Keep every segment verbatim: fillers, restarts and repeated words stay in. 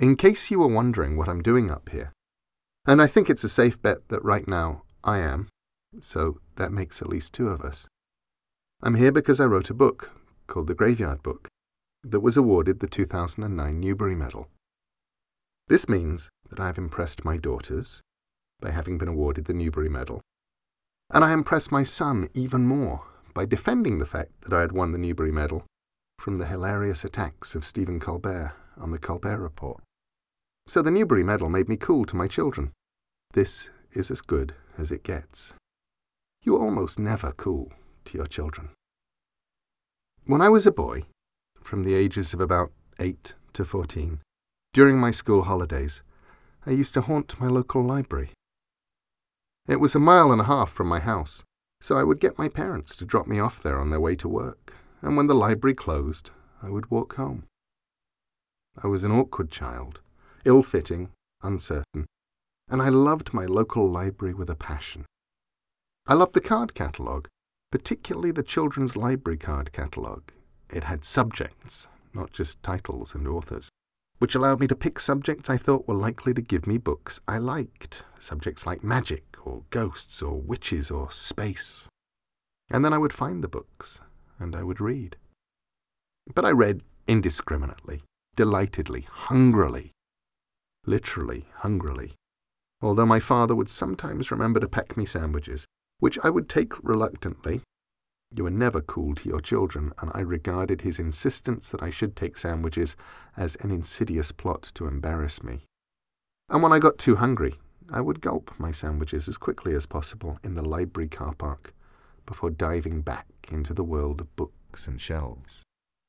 in case you were wondering what I'm doing up here, and I think it's a safe bet that right now I am, so that makes at least two of us. I'm here because I wrote a book called The Graveyard Book that was awarded the two thousand nine Newbery Medal. This means that I have impressed my daughters by having been awarded the Newbery Medal, and I impressed my son even more by defending the fact that I had won the Newbery Medal from the hilarious attacks of Stephen Colbert on the Colbert Report. So the Newbery Medal made me cool to my children. This is as good as it gets. You are almost never cool to your children. When I was a boy, from the ages of about eight to fourteen, during my school holidays, I used to haunt my local library. It was a mile and a half from my house, so I would get my parents to drop me off there on their way to work, and when the library closed, I would walk home. I was an awkward child, ill-fitting, uncertain, and I loved my local library with a passion. I loved the card catalogue, particularly the children's library card catalogue. It had subjects, not just titles and authors, which allowed me to pick subjects I thought were likely to give me books I liked, subjects like magic or ghosts or witches or space. And then I would find the books, and I would read. But I read indiscriminately, delightedly, hungrily, literally hungrily, although my father would sometimes remember to pack me sandwiches, which I would take reluctantly. You were never cool to your children, and I regarded his insistence that I should take sandwiches as an insidious plot to embarrass me. And when I got too hungry, I would gulp my sandwiches as quickly as possible in the library car park before diving back into the world of books and shelves.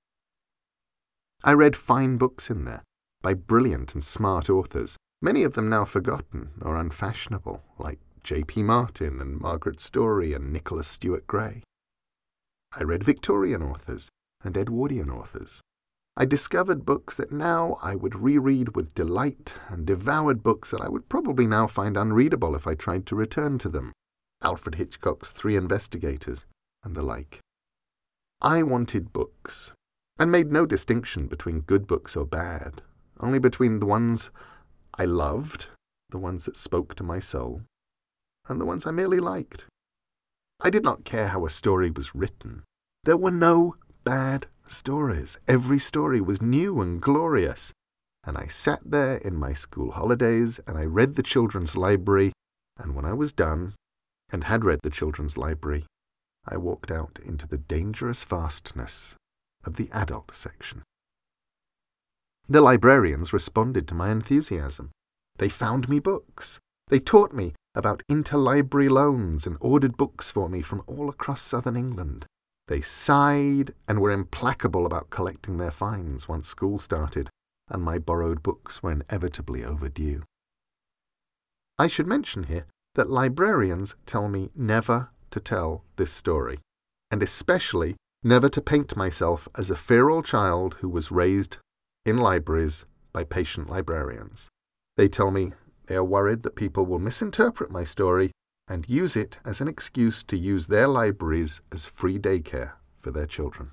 I read fine books in there, by brilliant and smart authors, many of them now forgotten or unfashionable, like J P Martin and Margaret Story and Nicholas Stuart Gray. I read Victorian authors and Edwardian authors. I discovered books that now I would reread with delight and devoured books that I would probably now find unreadable if I tried to return to them, Alfred Hitchcock's Three Investigators and the like. I wanted books, and made no distinction between good books or bad, only between the ones I loved, the ones that spoke to my soul, and the ones I merely liked. I did not care how a story was written. There were no bad stories. Every story was new and glorious. And I sat there in my school holidays and I read the children's library, and when I was done and had read the children's library, I walked out into the dangerous vastness of the adult section. The librarians responded to my enthusiasm. They found me books. They taught me about interlibrary loans and ordered books for me from all across southern England. They sighed and were implacable about collecting their fines once school started, and my borrowed books were inevitably overdue. I should mention here that librarians tell me never to tell this story, and especially never to paint myself as a feral child who was raised in libraries by patient librarians. They tell me they are worried that people will misinterpret my story and use it as an excuse to use their libraries as free daycare for their children.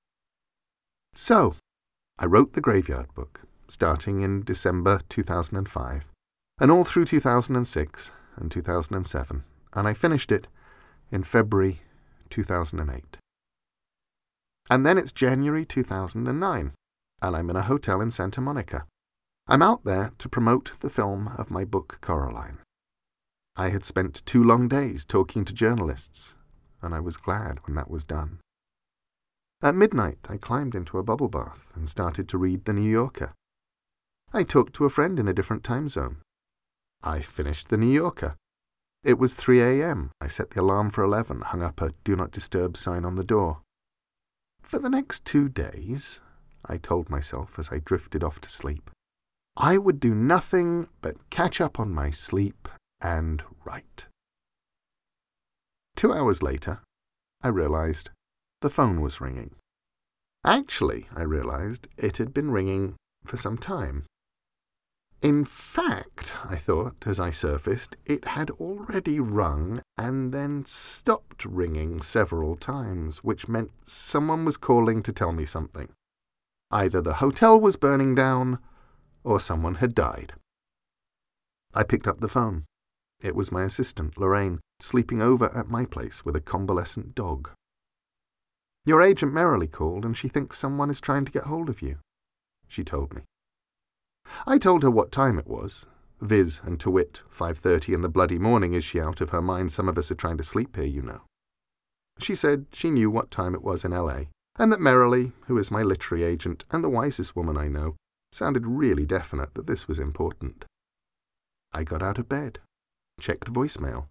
So, I wrote The Graveyard Book, starting in December two thousand five, and all through two thousand six and two thousand seven, and I finished it in February two thousand eight. And then it's January two thousand nine, and I'm in a hotel in Santa Monica. I'm out there to promote the film of my book Coraline. I had spent two long days talking to journalists, and I was glad when that was done. At midnight, I climbed into a bubble bath and started to read The New Yorker. I talked to a friend in a different time zone. I finished The New Yorker. It was three a.m. I set the alarm for eleven, hung up a Do Not Disturb sign on the door. For the next two days, I told myself as I drifted off to sleep, I would do nothing but catch up on my sleep and write. Two hours later, I realized the phone was ringing. Actually, I realized it had been ringing for some time. In fact, I thought, as I surfaced, it had already rung and then stopped ringing several times, which meant someone was calling to tell me something. Either the hotel was burning down, or someone had died. I picked up the phone. It was my assistant, Lorraine, sleeping over at my place with a convalescent dog. "Your agent Merrily called and she thinks someone is trying to get hold of you," she told me. I told her what time it was. Viz and to wit, five thirty in the bloody morning. Is she out of her mind? Some of us are trying to sleep here, you know. She said she knew what time it was in L A, and that Merrily, who is my literary agent and the wisest woman I know, sounded really definite that this was important. I got out of bed, checked voicemail.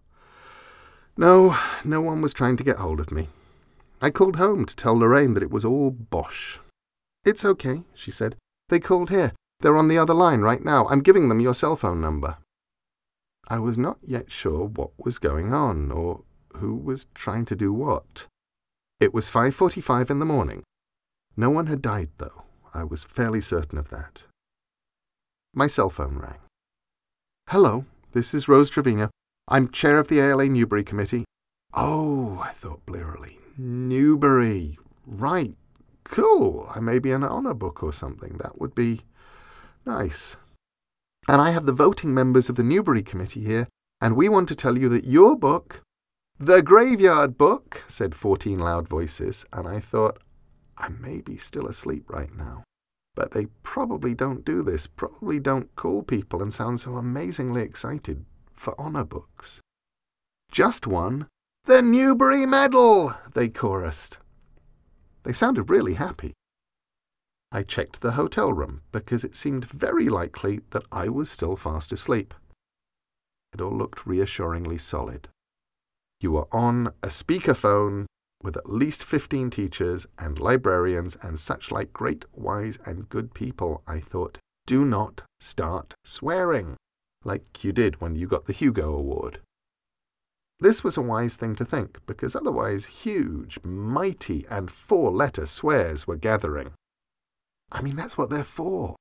No, no one was trying to get hold of me. I called home to tell Lorraine that it was all bosh. "It's okay," she said. "They called here. They're on the other line right now. I'm giving them your cell phone number." I was not yet sure what was going on, or who was trying to do what. It was five forty-five in the morning. No one had died, though. I was fairly certain of that. My cell phone rang. "Hello, this is Rose Trevino. I'm chair of the A L A Newbury Committee." Oh, I thought blearily. Newbury. Right. Cool. I may be an honour book or something. That would be nice. "And I have the voting members of the Newbury Committee here, and we want to tell you that your book—" "The Graveyard Book," said fourteen loud voices, and I thought, I may be still asleep right now. But they probably don't do this, probably don't call people and sound so amazingly excited for honour books. "Just one. The Newbury Medal," they chorused. They sounded really happy. I checked the hotel room because it seemed very likely that I was still fast asleep. It all looked reassuringly solid. You were on a speakerphone with at least fifteen teachers and librarians and such like great, wise and good people. I thought, do not start swearing, like you did when you got the Hugo Award. This was a wise thing to think, because otherwise huge, mighty and four-letter swears were gathering. I mean, that's what they're for.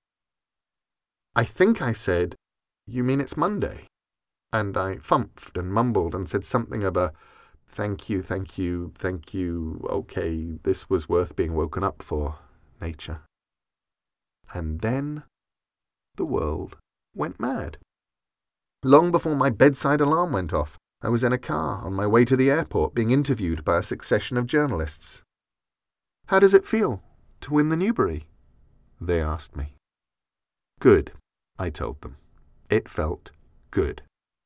I think I said, "You mean it's Monday?" And I thumped and mumbled and said something of a, "Thank you, thank you, thank you, okay, this was worth being woken up for," nature. And then the world went mad. Long before my bedside alarm went off, I was in a car on my way to the airport being interviewed by a succession of journalists. "How does it feel to win the Newbery?" they asked me. Good, I told them. It felt good.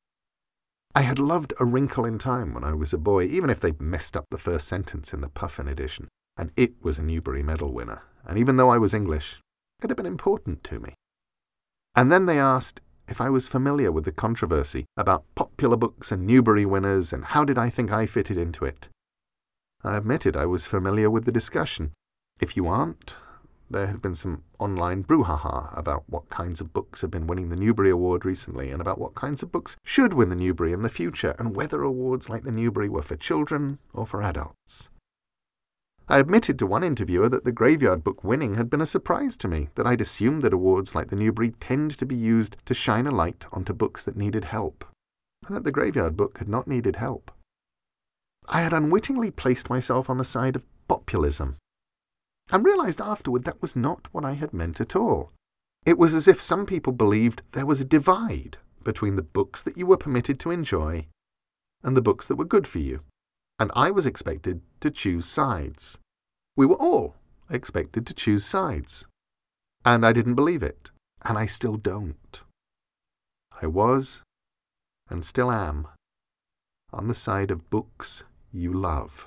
I had loved A Wrinkle in Time when I was a boy, even if they'd messed up the first sentence in the Puffin edition, and it was a Newbery Medal winner, and even though I was English, it had been important to me. And then they asked if I was familiar with the controversy about popular books and Newbery winners, and how did I think I fitted into it. I admitted I was familiar with the discussion. If you aren't, there had been some online brouhaha about what kinds of books had been winning the Newbery Award recently, and about what kinds of books should win the Newbery in the future, and whether awards like the Newbery were for children or for adults. I admitted to one interviewer that the Graveyard Book winning had been a surprise to me, that I'd assumed that awards like the Newbery tend to be used to shine a light onto books that needed help, and that the Graveyard Book had not needed help. I had unwittingly placed myself on the side of populism, and realized afterward that was not what I had meant at all. It was as if some people believed there was a divide between the books that you were permitted to enjoy and the books that were good for you, and I was expected to choose sides. We were all expected to choose sides, and I didn't believe it, and I still don't. I was, and still am, on the side of books you love.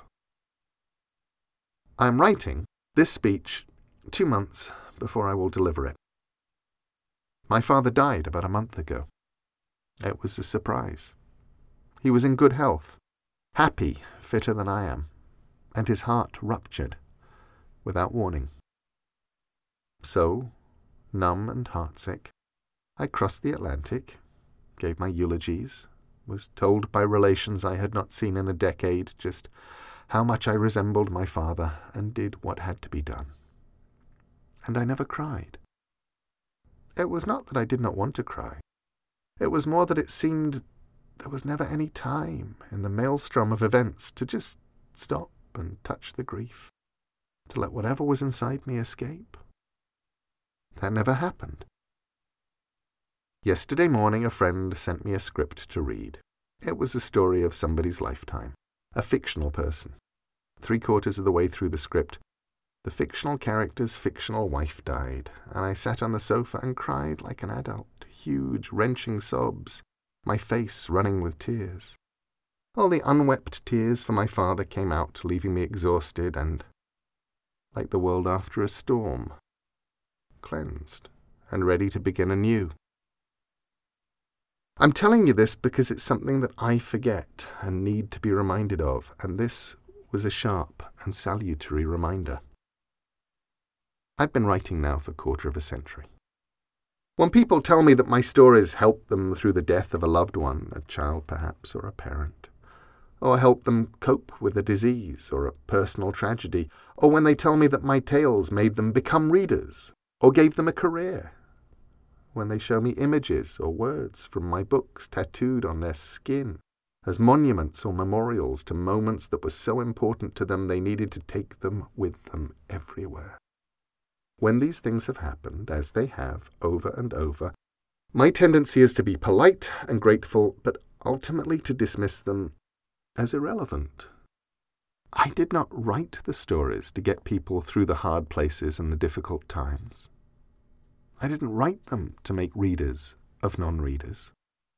I am writing this speech two months before I will deliver it. My father died about a month ago. It was a surprise. He was in good health, happy, fitter than I am, and his heart ruptured without warning. So, numb and heartsick, I crossed the Atlantic, gave my eulogies, was told by relations I had not seen in a decade just how much I resembled my father, and did what had to be done. And I never cried. It was not that I did not want to cry. It was more that it seemed there was never any time in the maelstrom of events to just stop and touch the grief, to let whatever was inside me escape. That never happened. Yesterday morning a friend sent me a script to read. It was a story of somebody's lifetime, a fictional person. Three quarters of the way through the script, the fictional character's fictional wife died, and I sat on the sofa and cried like an adult, huge, wrenching sobs, my face running with tears. All the unwept tears for my father came out, leaving me exhausted and, like the world after a storm, cleansed and ready to begin anew. I'm telling you this because it's something that I forget and need to be reminded of, and this was a sharp and salutary reminder. I've been writing now for a quarter of a century. When people tell me that my stories help them through the death of a loved one, a child perhaps, or a parent, or help them cope with a disease or a personal tragedy, or when they tell me that my tales made them become readers, or gave them a career, when they show me images or words from my books tattooed on their skin as monuments or memorials to moments that were so important to them they needed to take them with them everywhere. When these things have happened, as they have, over and over, my tendency is to be polite and grateful, but ultimately to dismiss them as irrelevant. I did not write the stories to get people through the hard places and the difficult times. I didn't write them to make readers of non-readers.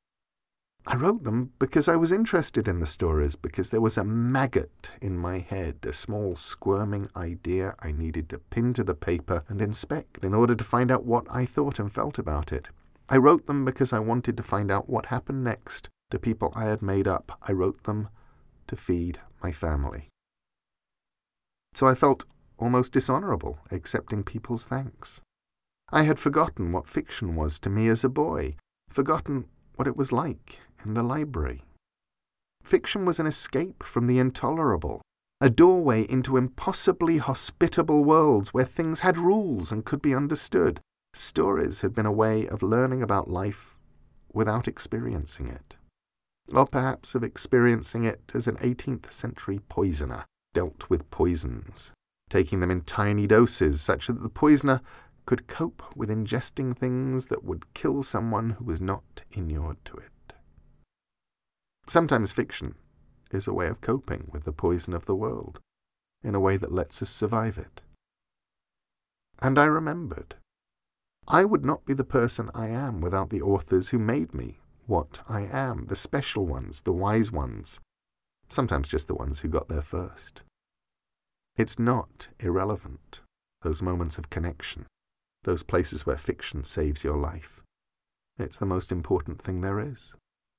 I wrote them because I was interested in the stories, because there was a maggot in my head, a small squirming idea I needed to pin to the paper and inspect in order to find out what I thought and felt about it. I wrote them because I wanted to find out what happened next to people I had made up. I wrote them to feed my family. So I felt almost dishonourable accepting people's thanks. I had forgotten what fiction was to me as a boy, forgotten what it was like in the library. Fiction was an escape from the intolerable, a doorway into impossibly hospitable worlds where things had rules and could be understood. Stories had been a way of learning about life without experiencing it, or perhaps of experiencing it as an eighteenth century poisoner dealt with poisons, taking them in tiny doses such that the poisoner could cope with ingesting things that would kill someone who was not inured to it. Sometimes fiction is a way of coping with the poison of the world, in a way that lets us survive it. And I remembered. I would not be the person I am without the authors who made me what I am, the special ones, the wise ones, sometimes just the ones who got there first. It's not irrelevant, those moments of connection, those places where fiction saves your life. It's the most important thing there is.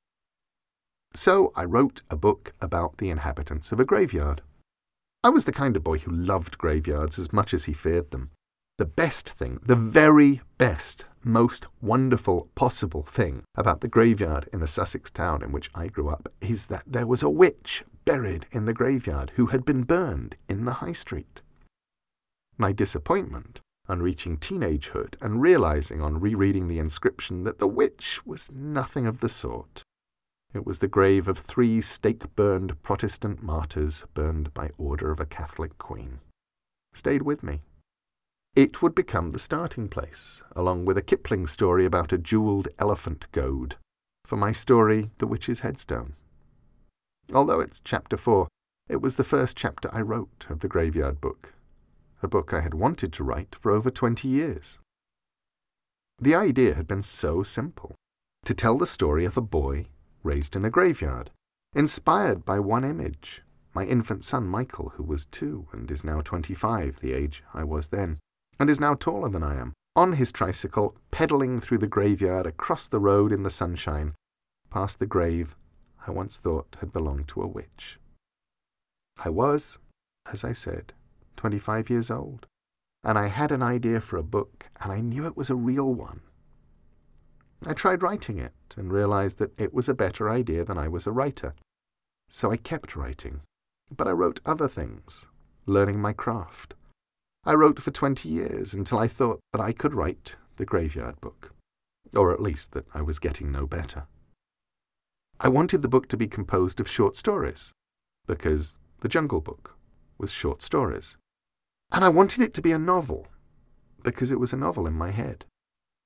So I wrote a book about the inhabitants of a graveyard. I was the kind of boy who loved graveyards as much as he feared them. The best thing, the very best, most wonderful possible thing about the graveyard in the Sussex town in which I grew up is that there was a witch buried in the graveyard who had been burned in the high street. My disappointment on reaching teenagehood and realizing on rereading the inscription that the witch was nothing of the sort. It was the grave of three stake-burned Protestant martyrs burned by order of a Catholic queen. Stayed with me. It would become the starting place, along with a Kipling story about a jewelled elephant goad, for my story, The Witch's Headstone. Although it's chapter four, it was the first chapter I wrote of the Graveyard Book, a book I had wanted to write for over twenty years. The idea had been so simple, to tell the story of a boy raised in a graveyard, inspired by one image, my infant son Michael, who was two and is now twenty-five, the age I was then, and is now taller than I am, on his tricycle, pedalling through the graveyard across the road in the sunshine, past the grave I once thought had belonged to a witch. I was, as I said, twenty-five years old, and I had an idea for a book, and I knew it was a real one. I tried writing it and realized that it was a better idea than I was a writer. So I kept writing, but I wrote other things, learning my craft. I wrote for twenty years until I thought that I could write the Graveyard Book, or at least that I was getting no better. I wanted the book to be composed of short stories, because The Jungle Book was short stories. And I wanted it to be a novel, because it was a novel in my head.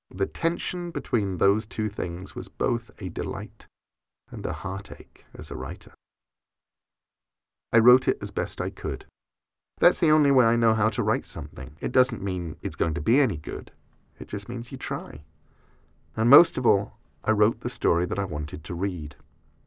The tension between those two things was both a delight and a heartache as a writer. I wrote it as best I could. That's the only way I know how to write something. It doesn't mean it's going to be any good. It just means you try. And most of all, I wrote the story that I wanted to read.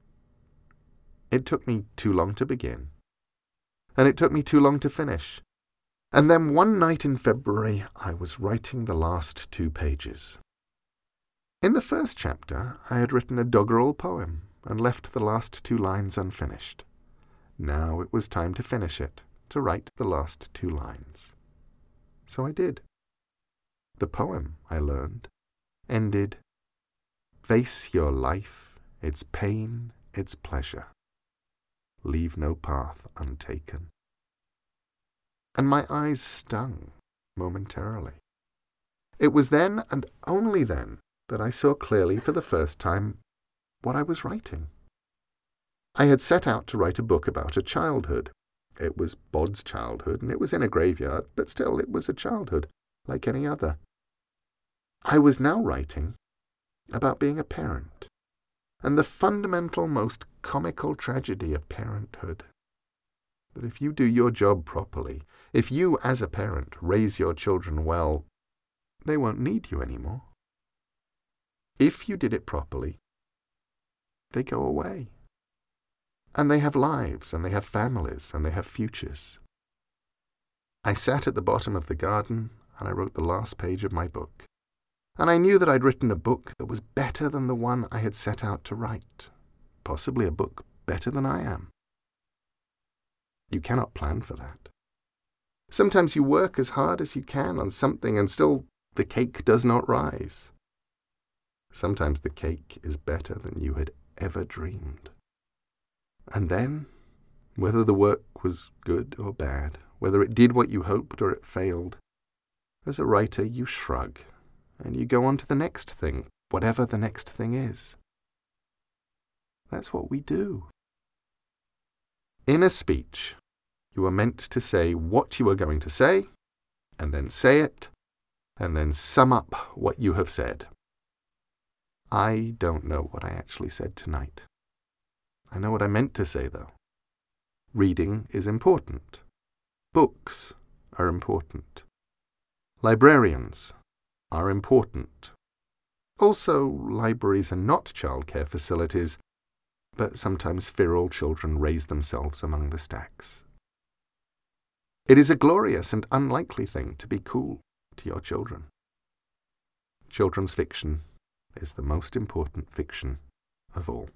It took me too long to begin. And it took me too long to finish. And then one night in February, I was writing the last two pages. In the first chapter, I had written a doggerel poem and left the last two lines unfinished. Now it was time to finish it, to write the last two lines. So I did. The poem, I learned, ended, "Face your life, its pain, its pleasure. Leave no path untaken." And my eyes stung momentarily. It was then, and only then, that I saw clearly for the first time what I was writing. I had set out to write a book about a childhood. It was Bod's childhood, and it was in a graveyard, but still it was a childhood, like any other. I was now writing about being a parent, and the fundamental, most comical tragedy of parenthood. That if you do your job properly, if you, as a parent, raise your children well, they won't need you anymore. If you did it properly, they go away. And they have lives, and they have families, and they have futures. I sat at the bottom of the garden, and I wrote the last page of my book. And I knew that I'd written a book that was better than the one I had set out to write. Possibly a book better than I am. You cannot plan for that. Sometimes you work as hard as you can on something and still the cake does not rise. Sometimes the cake is better than you had ever dreamed. And then, whether the work was good or bad, whether it did what you hoped or it failed, as a writer you shrug, and you go on to the next thing, whatever the next thing is. That's what we do. In a speech, you are meant to say what you are going to say, and then say it, and then sum up what you have said. I don't know what I actually said tonight. I know what I meant to say, though. Reading is important. Books are important. Librarians are important. Also, libraries are not childcare facilities, but sometimes feral children raise themselves among the stacks. It is a glorious and unlikely thing to be cool to your children. Children's fiction is the most important fiction of all.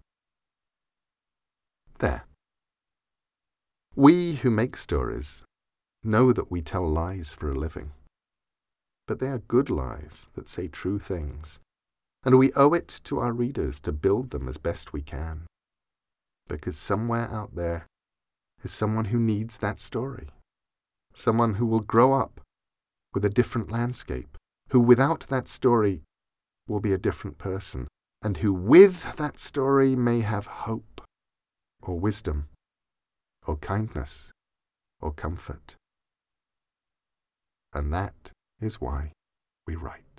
There. We who make stories know that we tell lies for a living. But they are good lies that say true things, and we owe it to our readers to build them as best we can. Because somewhere out there is someone who needs that story. Someone who will grow up with a different landscape, who without that story will be a different person, and who with that story may have hope, or wisdom, or kindness, or comfort. And that is why we write.